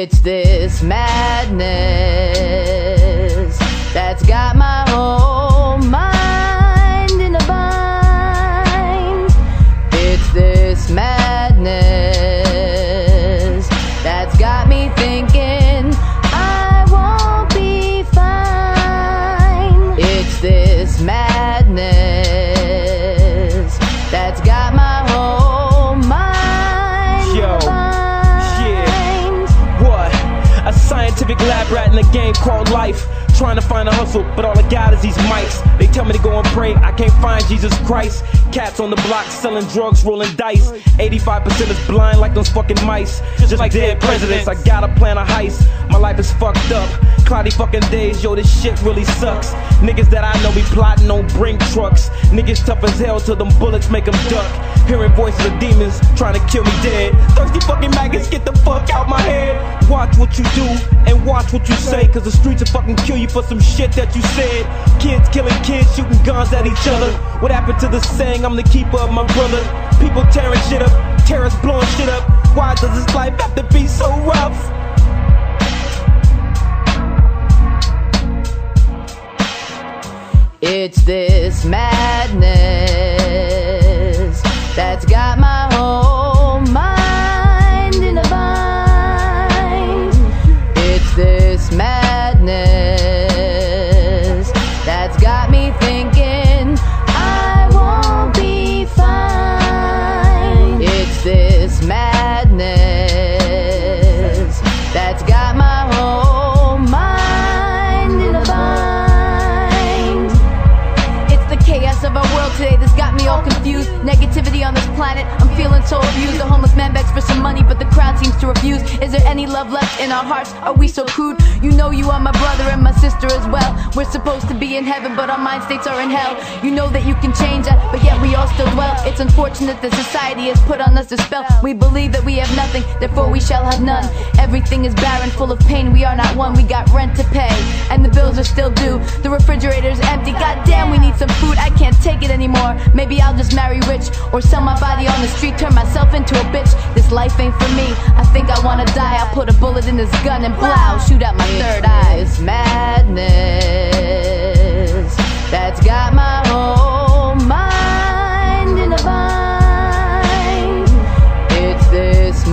It's this madness that's got my whole mind in a bind. It's this madness that's got me thinking I won't be fine. It's this madness that's got my whole mind in a bind. What? A scientific lab rat in a game called life. Trying to find a hustle, but all I got is these mics. They tell me to go and pray, I can't find Jesus Christ. Cats on the block selling drugs, rolling dice. 85% is blind like those fucking mice. Just like dead presidents, I gotta plan a heist. My life is fucked up, cloudy fucking days, yo, this shit really sucks. Niggas that I know be plotting on brink trucks. Niggas tough as hell till them bullets make them duck. Hearing voices of demons trying to kill me dead. Thirsty fucking maggots, get the fuck out my head. Watch what you do and watch what you say, cause the streets will fucking kill you for some shit that you said. Kids killing kids, shooting guns at each other. What happened to the saying, I'm the keeper of my brother? People tearing shit up, terrorists blowing shit up. Why does this life have to be so rough? It's this madness that's got my whole mind in a bind. It's this madness that's got me thinking I won't be fine. It's this madness that's got my whole mind in a bind. It's the chaos of our world today that's got me all confused. Negativity on this planet, I'm feeling so abused. A homeless man begs for some money, but the crowd seems to refuse. Is there any love left in our hearts? Are we so crude? You know you are my brother and my sister as well. We're supposed to be in heaven, but our mind states are in hell. You know that you can change that, but yet we all still dwell. It's unfortunate that society has put on us a spell. We believe that we have nothing, therefore we shall have none. Everything is barren, full of pain, we are not one. We got rent to pay, and the bills are still due. The refrigerator's empty, goddamn we need some food. I can't take it anymore, maybe I'll just marry rich, or sell my body on the street, turn myself into a bitch. This life ain't for me, I think I wanna die. I'll put a bullet in this gun and blow, shoot out my third eye. It's madness that's got my whole mind in a bind. It's this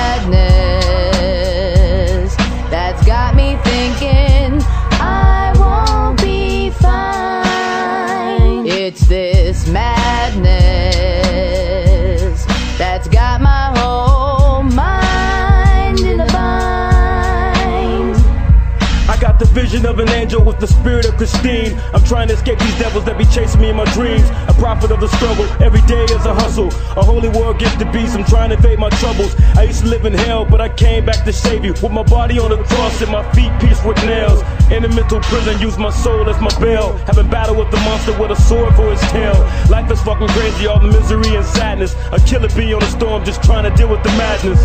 madness that's got me thinking I won't be fine. It's this madness that's got my whole mind in a bind. I got the vision of an angel with the spirit of Christine. I'm trying to escape these devils that be chasing me in my dreams. A prophet of the struggle, every day is a hustle. A holy war against the beast, I'm trying to evade my troubles. I used to live in hell, but I came back to save you. With my body on the cross and my feet pierced with nails. In a mental prison, use my soul as my bail. Having battle with the monster with a sword for his tail. Life is fucking crazy, all the misery and sadness. A killer bee on a storm, just trying to deal with the madness.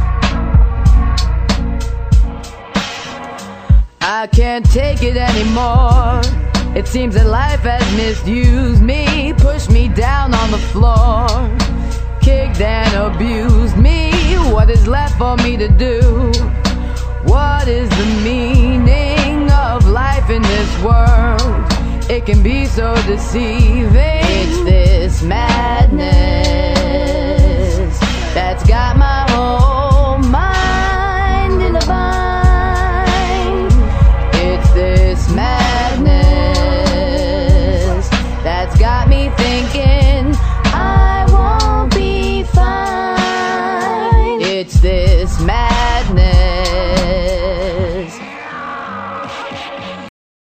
I can't take it anymore. It seems that life has misused me, pushed me down on the floor, kicked and abused me. What is left for me to do? What is the meaning of life in this world? It can be so deceiving. It's